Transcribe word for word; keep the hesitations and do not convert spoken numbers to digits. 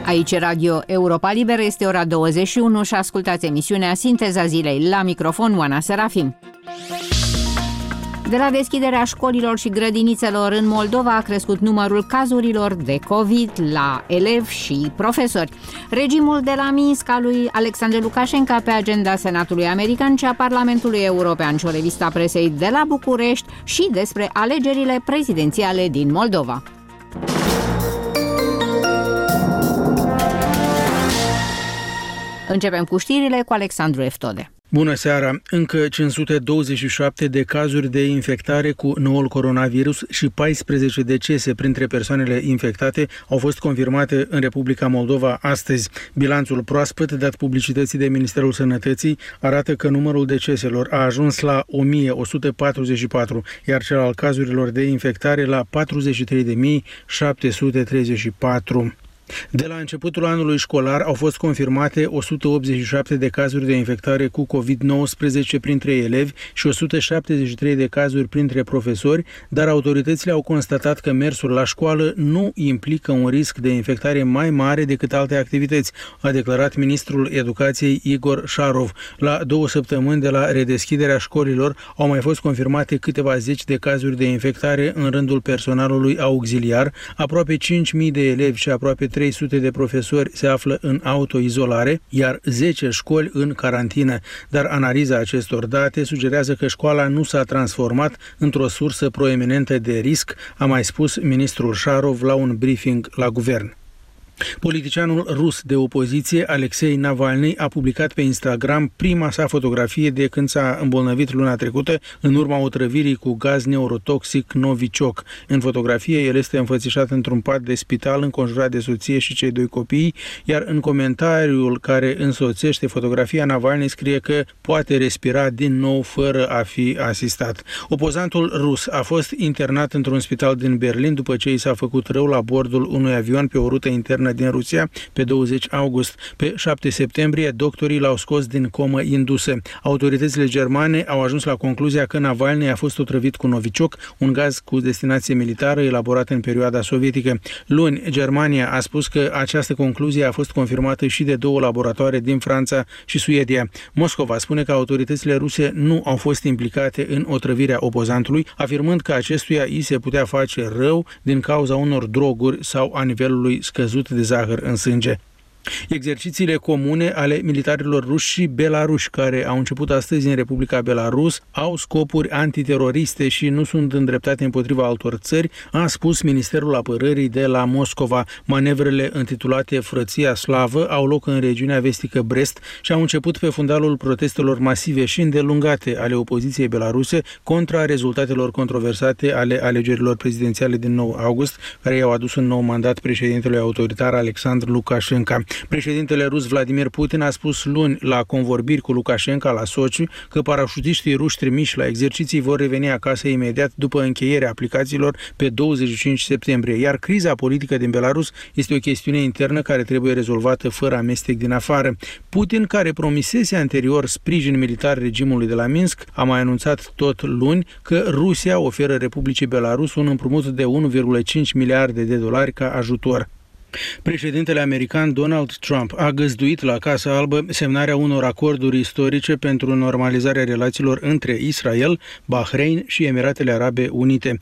Aici Radio Europa Liberă, este ora douăzeci și unu și ascultați emisiunea Sinteza Zilei. La microfon, Oana Serafim. De la deschiderea școlilor și grădinițelor în Moldova a crescut numărul cazurilor de COVID la elevi și profesori. Regimul de la Minsk al lui Alexandru Lukashenko pe agenda Senatului American și a Parlamentului European și o revistă a presei de la București și despre alegerile prezidențiale din Moldova. Începem cu știrile cu Alexandru Eftode. Bună seara! Încă cinci sute douăzeci și șapte de cazuri de infectare cu noul coronavirus și paisprezece decese printre persoanele infectate au fost confirmate în Republica Moldova astăzi. Bilanțul proaspăt dat publicității de Ministerul Sănătății arată că numărul deceselor a ajuns la o mie o sută patruzeci și patru, iar cel al cazurilor de infectare la patruzeci și trei de mii șapte sute treizeci și patru. De la începutul anului școlar au fost confirmate o sută optzeci și șapte de cazuri de infectare cu covid nouăsprezece printre elevi și o sută șaptezeci și trei de cazuri printre profesori, dar autoritățile au constatat că mersul la școală nu implică un risc de infectare mai mare decât alte activități, a declarat ministrul Educației Igor Șarov. La două săptămâni de la redeschiderea școlilor au mai fost confirmate câteva zeci de cazuri de infectare în rândul personalului auxiliar, aproape cinci mii de elevi și aproape trei sute de profesori se află în autoizolare, iar zece școli în carantină. Dar analiza acestor date sugerează că școala nu s-a transformat într-o sursă proeminentă de risc, a mai spus ministrul Șarov la un briefing la guvern. Politicianul rus de opoziție, Alexei Navalny, a publicat pe Instagram prima sa fotografie de când s-a îmbolnăvit luna trecută în urma otrăvirii cu gaz neurotoxic Novichok. În fotografie, el este înfățișat într-un pat de spital înconjurat de soție și cei doi copii, iar în comentariul care însoțește fotografia, Navalny scrie că poate respira din nou fără a fi asistat. Opozantul rus a fost internat într-un spital din Berlin după ce i s-a făcut rău la bordul unui avion pe o rută internă din Rusia pe douăzeci august. Pe șapte septembrie, doctorii l-au scos din comă indusă. Autoritățile germane au ajuns la concluzia că Navalny a fost otrăvit cu Novichok, un gaz cu destinație militară elaborat în perioada sovietică. Luni, Germania a spus că această concluzie a fost confirmată și de două laboratoare din Franța și Suedia. Moscova spune că autoritățile ruse nu au fost implicate în otrăvirea opozantului, afirmând că acestuia i se putea face rău din cauza unor droguri sau a nivelului scăzut de zahăr în sânge. Exercițiile comune ale militarilor ruși și belaruși, care au început astăzi în Republica Belarus, au scopuri antiteroriste și nu sunt îndreptate împotriva altor țări, a spus Ministerul Apărării de la Moscova. Manevrele intitulate Frăția Slavă au loc în regiunea vestică Brest și au început pe fundalul protestelor masive și îndelungate ale opoziției belaruse contra rezultatelor controversate ale alegerilor prezidențiale din nouă august, care i-au adus un nou mandat președintelui autoritar Alexandru Lukashenko. Președintele rus Vladimir Putin a spus luni la convorbiri cu Lukashenko la Sochi că parașutiștii ruși trimiși la exerciții vor reveni acasă imediat după încheierea aplicațiilor pe douăzeci și cinci septembrie, iar criza politică din Belarus este o chestiune internă care trebuie rezolvată fără amestec din afară. Putin, care promisese anterior sprijin militar regimului de la Minsk, a mai anunțat tot luni că Rusia oferă Republicii Belarus un împrumut de unu virgulă cinci miliarde de dolari ca ajutor. Președintele american Donald Trump a găzduit la Casa Albă semnarea unor acorduri istorice pentru normalizarea relațiilor între Israel, Bahrain și Emiratele Arabe Unite.